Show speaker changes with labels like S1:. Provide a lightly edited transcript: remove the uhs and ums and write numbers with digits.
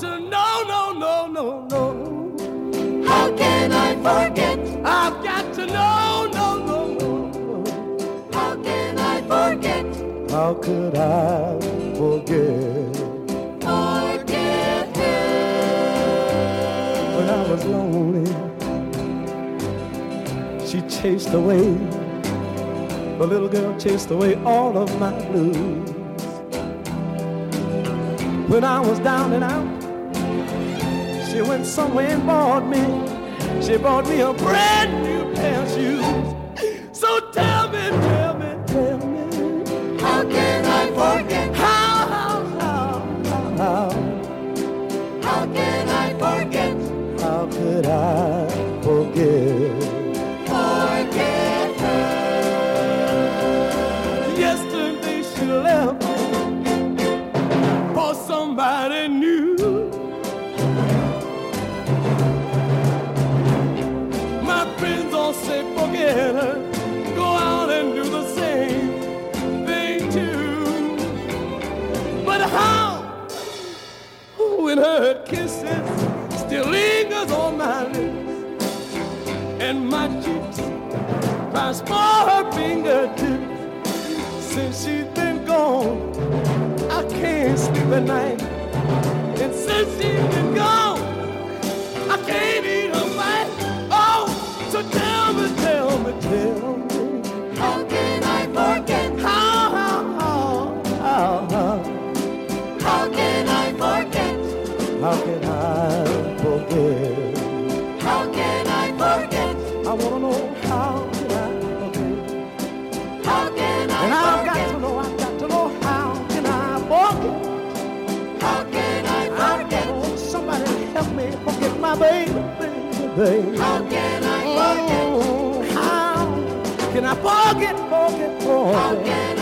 S1: to know, no, no, no, no.
S2: How can I forget?
S1: I've got to know, no, no, no.
S2: How can I forget?
S1: How could I forget?
S2: Forget her.
S1: When I was lonely, she chased away. The little girl chased away all of my blues. When I was down and out, she went somewhere and bought me. She bought me a brand new pair of shoes. So tell me, tell me, tell me,
S2: how can I forget?
S1: How
S2: can I forget?
S1: How could I forget?
S2: Forget her.
S1: Yesterday she left for somebody new. My friends all say forget her. Go out and do the same thing too. But how? When her kisses still lingers on my lips and my cheeks rise for her fingertips. Since she's been gone, I can't sleep at night. And since she's been gone, I can't eat a bite. Oh, so tell me, tell me, tell me,
S2: how can I forget?
S1: How
S2: can I forget?
S1: How can I forget?
S2: How can I forget?
S1: I wanna know how can I forget?
S2: How can I
S1: And I've
S2: forget?
S1: got to know how can I forget?
S2: How can I forget?
S1: Oh, somebody help me forget my baby, baby.
S2: How can I forget?
S1: How can I forget?
S2: How can